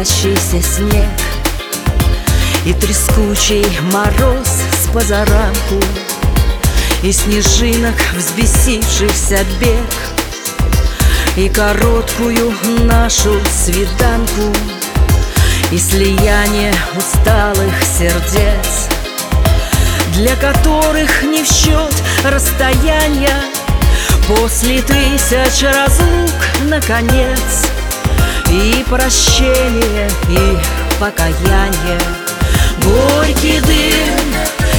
садящийся снег и трескучий мороз с позаранку, и снежинок взбесившихся бег, и короткую нашу свиданку, и слияние усталых сердец, для которых не в счет расстояния после 1000 разлук, наконец, и прощение, и покаяние. Горький дым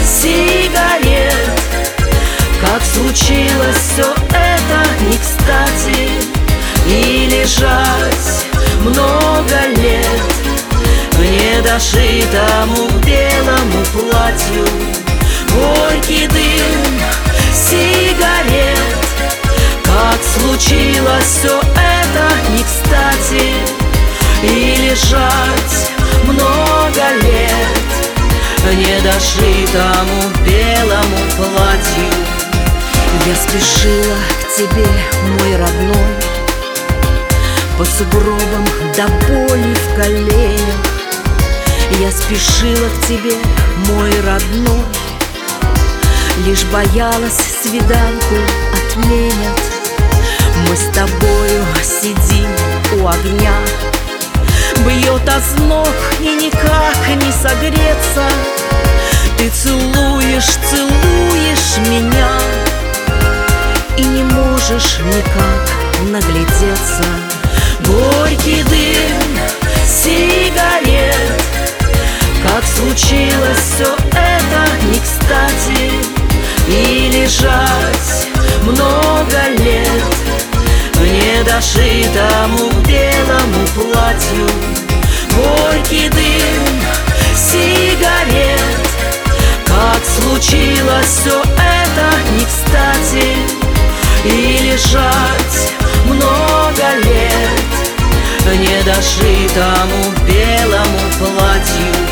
сигарет, как случилось все это не кстати, и лежать много лет в недошитому белому платью. Горький дым сигарет, как случилось все это не кстати, и лежать много лет в недошитому белому платью. Я спешила к тебе, мой родной, по сугробам до боли в коленях. Я спешила к тебе, мой родной, лишь боялась, свиданку отменят. Мы с тобою сидим у огня, бьет озноб и никак не согреться. Ты целуешь, целуешь меня и не можешь никак наглядеться. Горький дым сигарет, как случилось все это не кстати, и лежать много лет в недошитому белому платью. Горький дым сигарет, как случилось все это не кстати, и лежать много лет в недошитому белому платью.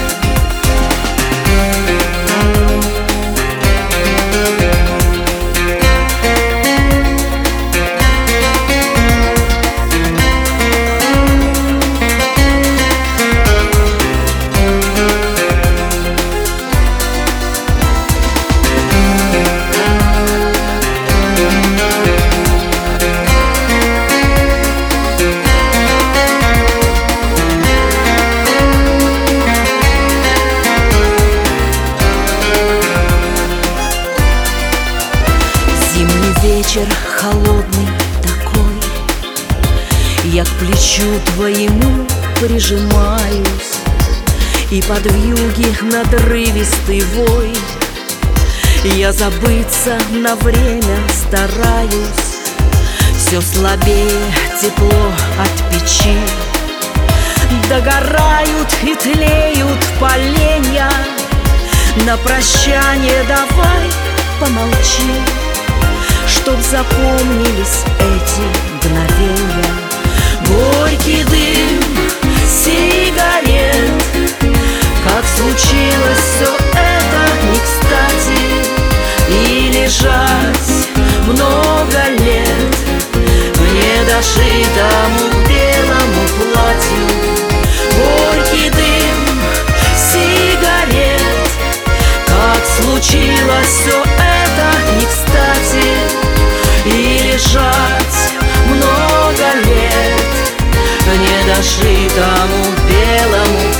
Вечер холодный такой, я к плечу твоему прижимаюсь, и под вьюги надрывистый вой я забыться на время стараюсь. Все слабее тепло от печи, догорают и тлеют поленья. На прощание давай помолчи, чтоб запомнились эти мгновенья. Горький дым сигарет, как случилось все это не кстати, и лежать много лет в недошитому белому платью. Горький дым сигарет, как случилось все это не кстати, и лежать много лет в недошитому белому